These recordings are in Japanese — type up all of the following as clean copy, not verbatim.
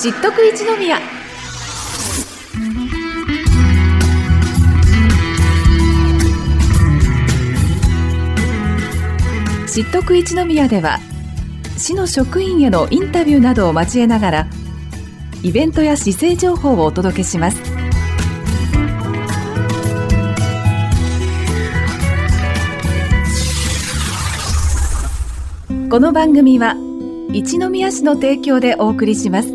知っとく一宮。知っとく一宮では、市の職員へのインタビューなどを交えながら、イベントや市政情報をお届けします。この番組は一宮市の提供でお送りします。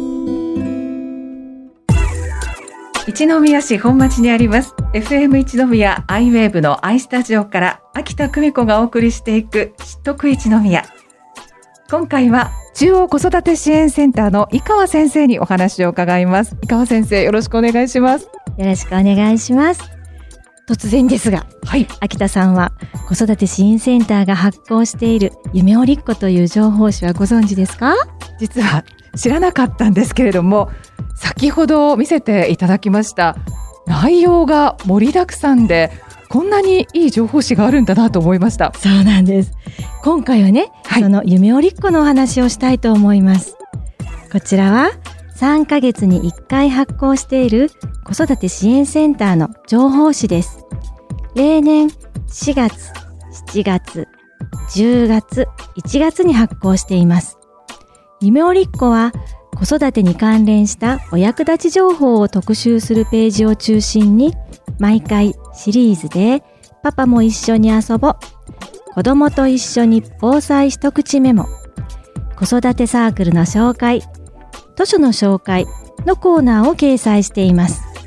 一宮市本町にあります FM 一宮アイウェーブのアイスタジオから秋田久美子がお送りしていく知っとく一宮。今回は中央子育て支援センターの井川先生にお話を伺います。井川先生、よろしくお願いします。 よろしくお願いします。突然ですが、はい、秋田さんは子育て支援センターが発行している夢おりっ子という情報誌はご存知ですか？ 実は知らなかったんですけれども、先ほど見せていただきました内容が盛りだくさんで、こんなにいい情報誌があるんだなと思いました。 そうなんです。今回はね、その夢おりっ子のお話をしたいと思います。こちらは3ヶ月に1回発行している子育て支援センターの情報誌です。例年4月、7月、10月、1月に発行しています。夢おりっ子は子育てに関連したお役立ち情報を特集するページを中心に、毎回シリーズでパパも一緒に遊ぼ、子供と一緒に防災一口メモ、子育てサークルの紹介、図書の紹介のコーナーを掲載しています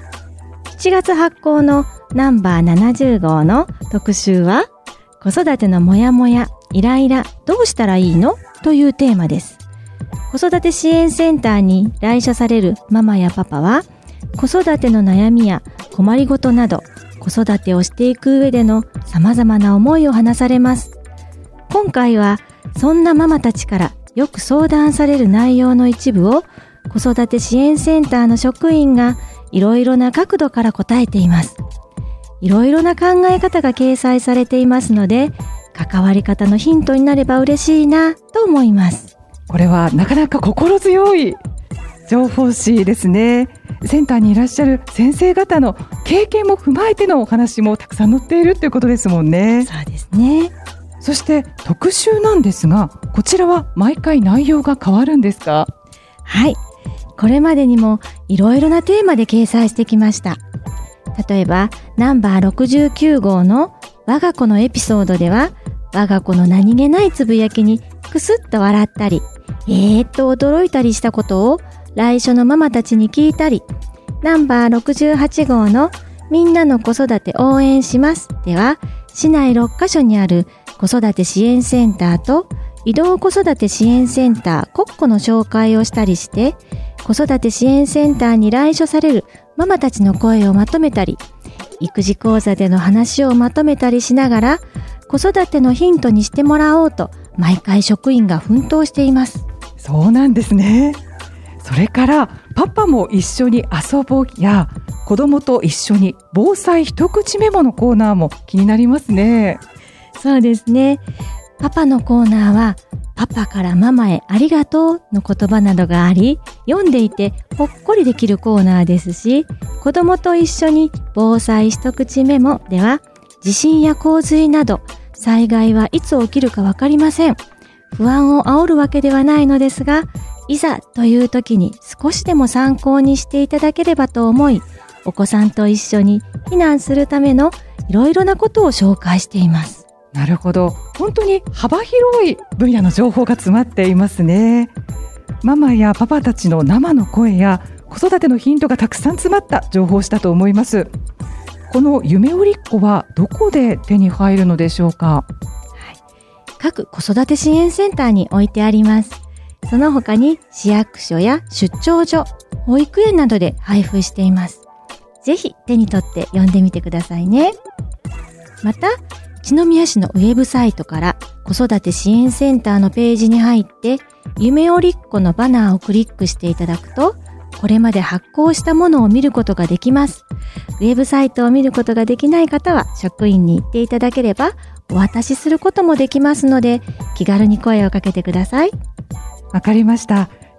。7月発行のナンバー70号の特集は、子育てのモヤモヤ、イライラ、どうしたらいいの？というテーマです。子育て支援センターに来所されるママやパパは、子育ての悩みや困りごとなど、子育てをしていく上での様々な思いを話されます。今回は、そんなママたちからよく相談される内容の一部を、子育て支援センターの職員がいろいろな角度から答えています。いろいろな考え方が掲載されていますので、関わり方のヒントになれば嬉しいなと思います。 これはなかなか心強い情報誌ですね。センターにいらっしゃる先生方の経験も踏まえてのお話もたくさん載っているということですもんね。 そうですね。 そして特集なんですが、こちらは毎回内容が変わるんですか？ はい。これまでにもいろいろなテーマで掲載してきました。例えば、ナンバー69号の我が子のエピソードでは、我が子の何気ないつぶやきにくすっと笑ったり、と驚いたりしたことを来所のママたちに聞いたり、ナンバー68号のみんなの子育て応援しますでは、市内6カ所にある子育て支援センターと移動子育て支援センター国庫の紹介をしたりして、子育て支援センターに来所されるママたちの声をまとめたり、育児講座での話をまとめたりしながら、子育てのヒントにしてもらおうと、毎回職員が奮闘しています。 そうなんですね。それから、パパも一緒に遊ぼうや、子供と一緒に防災一口メモのコーナーも気になりますね。 そうですね。パパのコーナーは、パパからママへありがとうの言葉などがあり、読んでいてほっこりできるコーナーですし、子供と一緒に防災一口メモでは、地震や洪水など災害はいつ起きるかわかりません。不安を煽るわけではないのですが、いざという時に少しでも参考にしていただければと思い、お子さんと一緒に避難するためのいろいろなことを紹介しています。 なるほど。本当に幅広い分野の情報が詰まっていますね。ママやパパたちの生の声や子育てのヒントがたくさん詰まった情報をしたと思います。この夢おりっ子はどこで手に入るのでしょうか？ 各子育て支援センターに置いてあります。その他に市役所や出張所、保育園などで配布しています。ぜひ手に取って読んでみてくださいね。また、一宮市のウェブサイトから子育て支援センターのページに入って、夢おりっ子のバナーをクリックしていただくと、これまで発行したものを見ることができます。ウェブサイトを見ることができない方は職員に言っていただければお渡しすることもできますので、気軽に声をかけてください。 わかりました。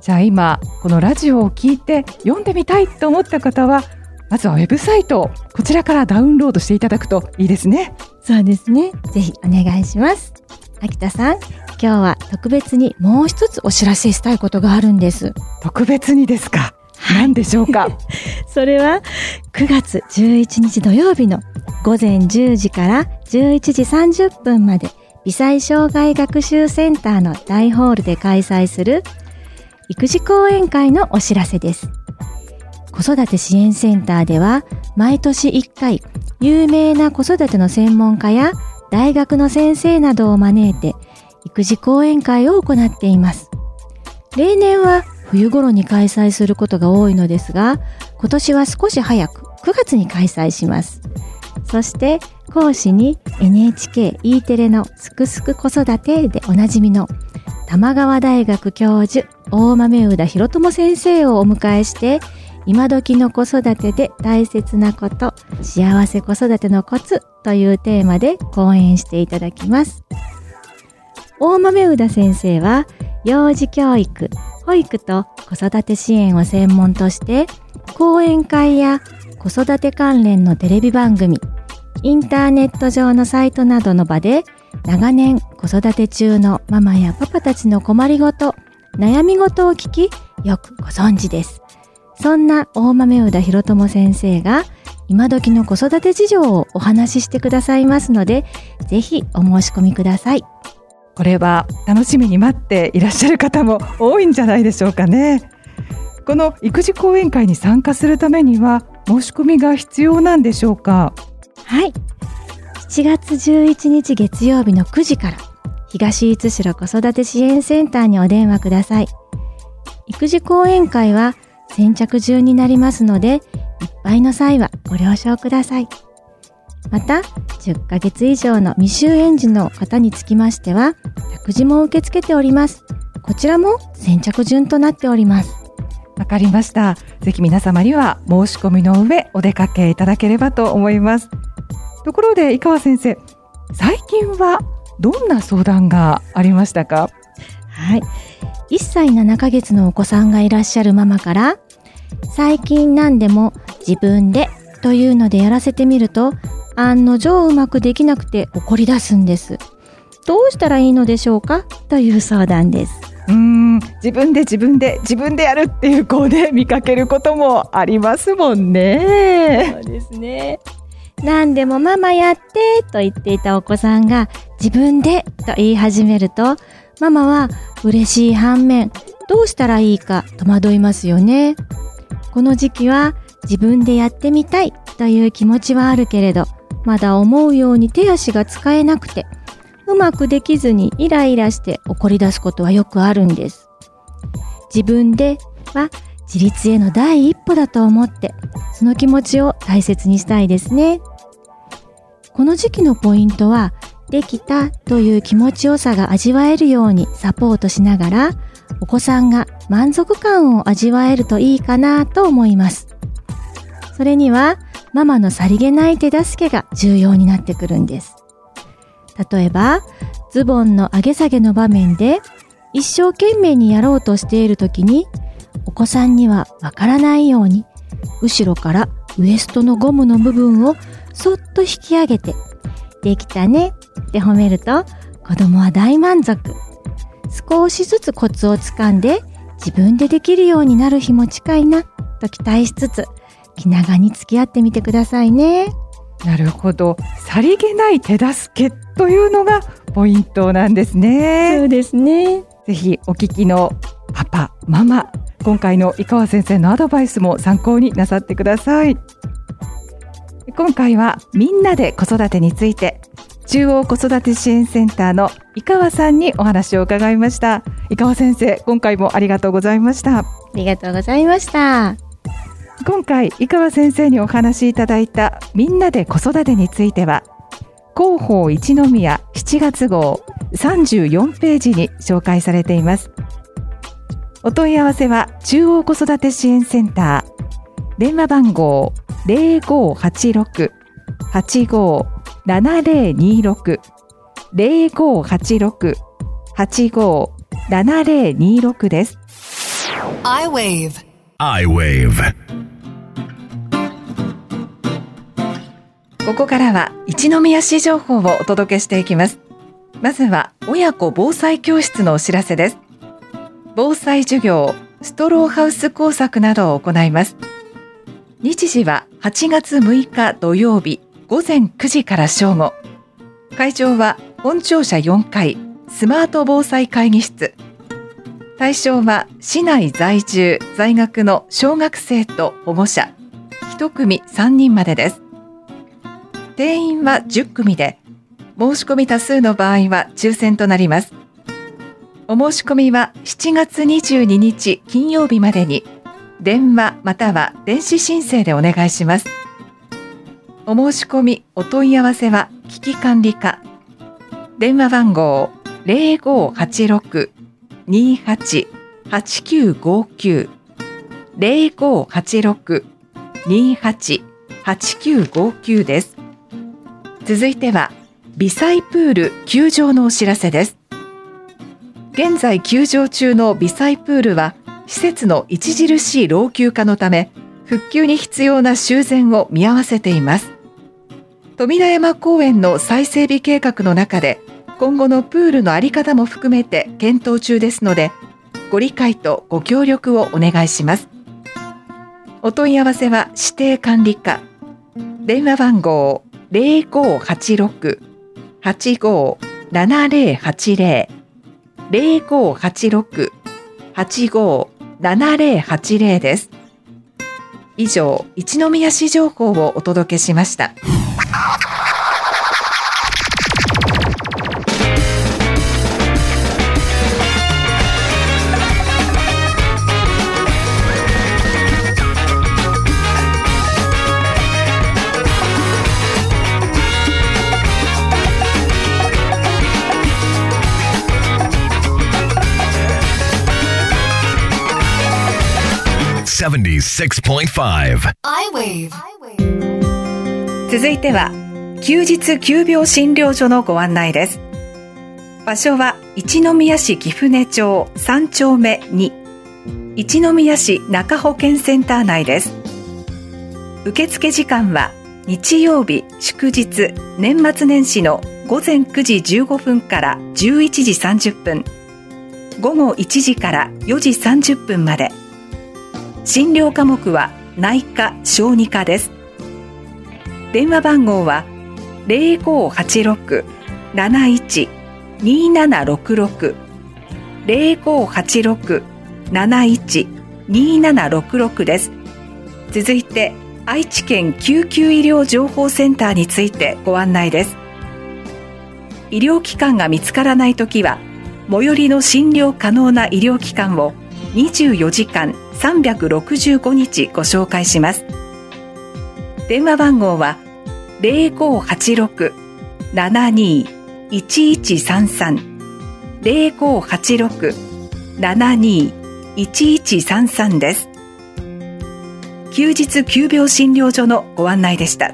じゃあ今このラジオを聞いて読んでみたいと思った方は、まずはウェブサイト、こちらからダウンロードしていただくといいですね。 そうですね。ぜひお願いします。秋田さん、今日は特別にもう一つお知らせしたいことがあるんです。 特別にですか？何でしょうか？ それは9月11日土曜日の午前10時から11時30分まで微細障害学習センターの大ホールで開催する育児講演会のお知らせです。子育て支援センターでは毎年1回有名な子育ての専門家や大学の先生などを招いて育児講演会を行っています。例年は冬頃に開催することが多いのですが、今年は少し早く9月に開催します。そして講師に NHK、E テレのすくすく子育てでおなじみの玉川大学教授大豆生田博友先生をお迎えして、今時の子育てで大切なこと、幸せ子育てのコツというテーマで講演していただきます。大豆生田先生は幼児教育、保育と子育て支援を専門として講演会や子育て関連のテレビ番組、インターネット上のサイトなどの場で長年子育て中のママやパパたちの困りごと、悩み事を聞きよくご存知です。そんな大豆生田博友先生が今時の子育て事情をお話ししてくださいますので、ぜひお申し込みください。 これは楽しみに待っていらっしゃる方も多いんじゃないでしょうかね。この育児講演会に参加するためには申し込みが必要なんでしょうか？ はい。7月11日月曜日の9時から東市代子育て支援センターにお電話ください。育児講演会は先着順になりますので、いっぱいの際はご了承ください。また、10ヶ月以上の未就園児の方につきましては、託児も受け付けております。こちらも先着順となっております。 わかりました。ぜひ皆様には申し込みの上お出かけいただければと思います。ところで井川先生、最近はどんな相談がありましたか？ はい。1歳7ヶ月のお子さんがいらっしゃるママから、最近何でも自分でというのでやらせてみると、案の定うまくできなくて怒り出すんです。どうしたらいいのでしょうか？という相談です。 自分でやるっていう子で見かけることもありますもんね。 そうですね。何でもママやってと言っていたお子さんが自分でと言い始めると、ママは嬉しい反面、どうしたらいいか戸惑いますよね。この時期は自分でやってみたいという気持ちはあるけれど、まだ思うように手足が使えなくて、うまくできずにイライラして怒り出すことはよくあるんです。自分では自立への第一歩だと思って、その気持ちを大切にしたいですね。この時期のポイントは、できたという気持ちよさが味わえるようにサポートしながら、お子さんが満足感を味わえるといいかなと思います。それには、ママのさりげない手助けが重要になってくるんです。例えば、ズボンの上げ下げの場面で、一生懸命にやろうとしているときに、お子さんにはわからないように、後ろからウエストのゴムの部分をそっと引き上げて、できたねって褒めると、子供は大満足。少しずつコツをつかんで、自分でできるようになる日も近いなと期待しつつ、気長に付き合ってみてくださいね。 なるほど。さりげない手助けというのがポイントなんですね。 そうですね。 ぜひお聞きのパパ、ママ、今回の井川先生のアドバイスも参考になさってください。今回はみんなで子育てについて、中央子育て支援センターの井川さんにお話を伺いました。井川先生、今回もありがとうございました。 ありがとうございました。 今回井川先生にお話しいただいたみんなで子育てについては、広報一宮7月号34ページに紹介されています。お問い合わせは中央子育て支援センター、電話番号 0586-857026 0586-857026です。 I-Wave ここからは一宮市情報をお届けしていきます。まずは親子防災教室のお知らせです。防災授業、ストローハウス工作などを行います。日時は8月6日土曜日午前9時から正午。会場は本庁舎4階スマート防災会議室。対象は市内在住在学の小学生と保護者1組3人までです。定員は10組で、申し込み多数の場合は抽選となります。お申し込みは7月22日金曜日までに電話または電子申請でお願いします。お申し込みお問い合わせは危機管理課、電話番号 0586-28-8959 0586-28-8959 です。続いては微細プール休場のお知らせです。現在休場中の微細プールは施設の著しい老朽化のため復旧に必要な修繕を見合わせています。富田山公園の再整備計画の中で今後のプールの在り方も含めて検討中ですので、ご理解とご協力をお願いします。お問い合わせは指定管理課、電話番号 0586-857080 0586-857080 です。以上、一宮市情報をお届けしました。 76.5 I-Wave。 続いては休日急病診療所のご案内です。場所は一宮市貴船町3丁目2、一宮市中保健センター内です。受付時間は日曜日祝日年末年始の午前9時15分から11時30分、午後1時から4時30分まで。診療科目は内科・小児科です。電話番号は 0586-71-2766 0586-71-2766 です。続いて愛知県救急医療情報センターについてご案内です。医療機関が見つからないときは最寄りの診療可能な医療機関を24時間365日ご紹介します。電話番号は 0586-72-1133 0586-72-1133 です。休日急病診療所のご案内でした。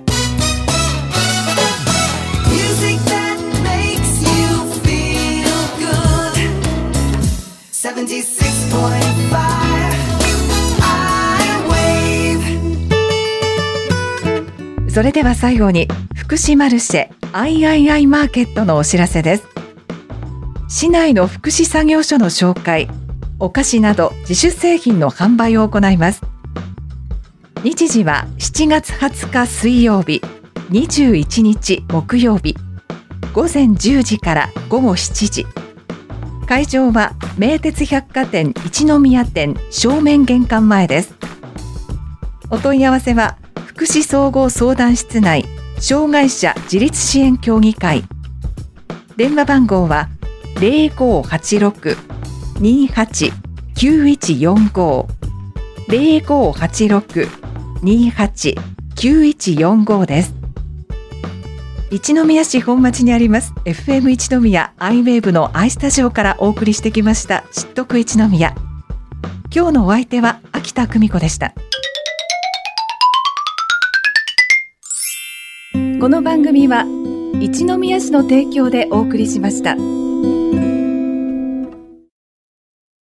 それでは最後に福祉マルシェ III マーケットのお知らせです。市内の福祉作業所の紹介、お菓子など自主製品の販売を行います。日時は7月20日水曜日、21日木曜日、午前10時から午後7時。会場は名鉄百貨店一宮店正面玄関前です。お問い合わせは福祉総合相談室内障害者自立支援協議会、電話番号は 0586-28-9145 0586-28-9145 です。一宮市本町にあります FM 一宮 I-Wave の I スタジオからお送りしてきました知っとく一宮。今日のお相手は秋田久美子でした。この番組は一宮市の提供でお送りしました。